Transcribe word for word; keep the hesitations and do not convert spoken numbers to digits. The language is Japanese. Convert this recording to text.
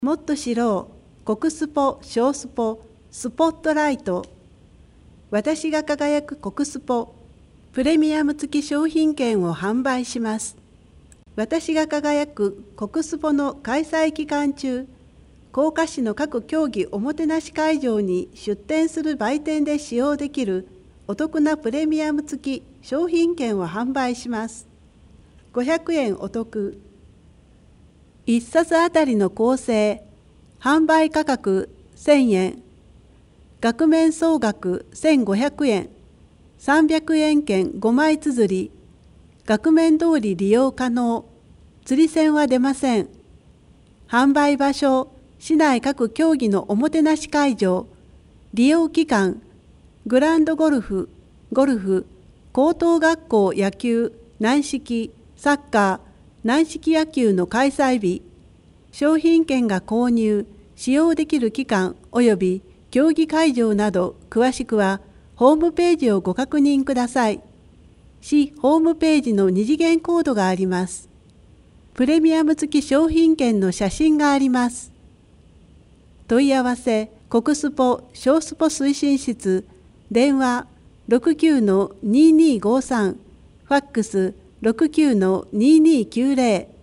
もっと知ろう、国スポ、小スポ、スポットライト。私が輝く国スポ、プレミアム付き商品券を販売します。私が輝く国スポの開催期間中、甲賀市の各競技おもてなし会場に出店する売店で使用できるお得なプレミアム付き商品券を販売します。ごひゃくえんお得。いっさつあたりの構成、販売価格せんえん、額面総額せんごひゃくえん、さんびゃくえん券ごまい綴り、額面通り利用可能、釣り銭は出ません。販売場所、市内各競技のおもてなし会場、利用期間、グランドゴルフ、ゴルフ、高等学校野球、軟式、サッカー、軟式野球の開催日、商品券が購入、使用できる期間及び競技会場など詳しくはホームページをご確認ください。市ホームページの二次元コードがあります。プレミアム付き商品券の写真があります。問い合わせ、国スポ小スポ推進室、電話 ろくきゅうのにーにーごさん、ファックス ろくきゅうのにーにーきゅうぜろ